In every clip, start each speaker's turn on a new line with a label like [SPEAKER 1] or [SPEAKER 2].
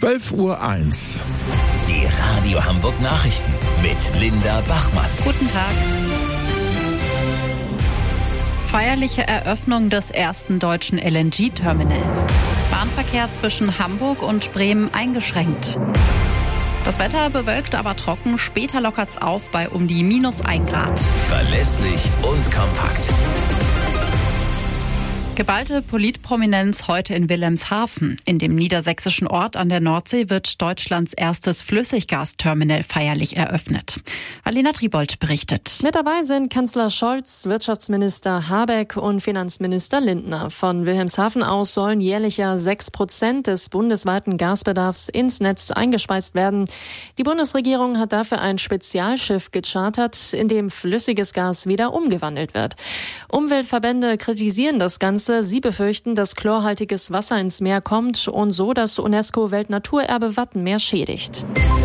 [SPEAKER 1] 12:01 Uhr.
[SPEAKER 2] Die Radio Hamburg Nachrichten mit Linda Bachmann.
[SPEAKER 3] Guten Tag. Feierliche Eröffnung des ersten deutschen LNG-Terminals. Bahnverkehr zwischen Hamburg und Bremen eingeschränkt. Das Wetter bewölkt, aber trocken. Später lockert's auf bei um die -1 Grad.
[SPEAKER 2] Verlässlich und kompakt.
[SPEAKER 3] Geballte Politprominenz heute in Wilhelmshaven. In dem niedersächsischen Ort an der Nordsee wird Deutschlands erstes Flüssiggasterminal feierlich eröffnet. Alena Tribold berichtet.
[SPEAKER 4] Mit dabei sind Kanzler Scholz, Wirtschaftsminister Habeck und Finanzminister Lindner. Von Wilhelmshaven aus sollen jährlich 6% des bundesweiten Gasbedarfs ins Netz eingespeist werden. Die Bundesregierung hat dafür ein Spezialschiff gechartert, in dem flüssiges Gas wieder umgewandelt wird. Umweltverbände kritisieren das Ganze. Sie befürchten, dass chlorhaltiges Wasser ins Meer kommt und so das UNESCO-Weltnaturerbe Wattenmeer schädigt.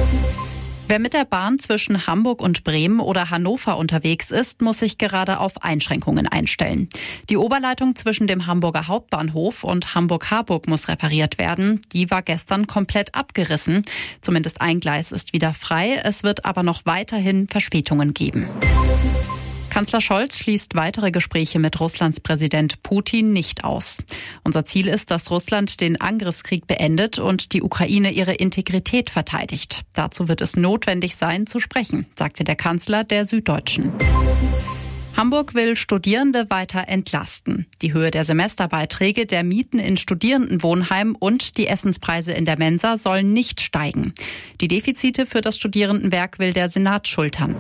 [SPEAKER 3] Wer mit der Bahn zwischen Hamburg und Bremen oder Hannover unterwegs ist, muss sich gerade auf Einschränkungen einstellen. Die Oberleitung zwischen dem Hamburger Hauptbahnhof und Hamburg-Harburg muss repariert werden. Die war gestern komplett abgerissen. Zumindest ein Gleis ist wieder frei. Es wird aber noch weiterhin Verspätungen geben. Kanzler Scholz schließt weitere Gespräche mit Russlands Präsident Putin nicht aus. Unser Ziel ist, dass Russland den Angriffskrieg beendet und die Ukraine ihre Integrität verteidigt. Dazu wird es notwendig sein, zu sprechen, sagte der Kanzler der Süddeutschen. Hamburg will Studierende weiter entlasten. Die Höhe der Semesterbeiträge, der Mieten in Studierendenwohnheimen und die Essenspreise in der Mensa sollen nicht steigen. Die Defizite für das Studierendenwerk will der Senat schultern.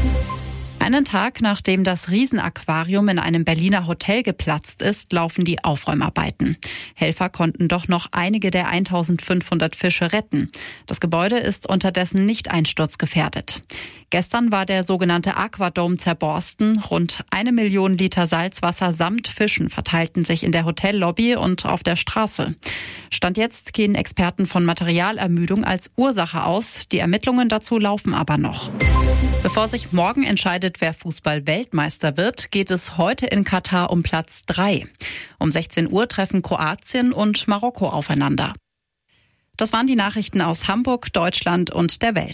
[SPEAKER 3] Einen Tag nachdem das Riesenaquarium in einem Berliner Hotel geplatzt ist, laufen die Aufräumarbeiten. Helfer konnten doch noch einige der 1500 Fische retten. Das Gebäude ist unterdessen nicht einsturzgefährdet. Gestern war der sogenannte Aquadome zerborsten. Rund 1 Million Liter Salzwasser samt Fischen verteilten sich in der Hotellobby und auf der Straße. Stand jetzt gehen Experten von Materialermüdung als Ursache aus. Die Ermittlungen dazu laufen aber noch. Bevor sich morgen entscheidet, wer Fußball-Weltmeister wird, geht es heute in Katar um Platz 3. Um 16 Uhr treffen Kroatien und Marokko aufeinander. Das waren die Nachrichten aus Hamburg, Deutschland und der Welt.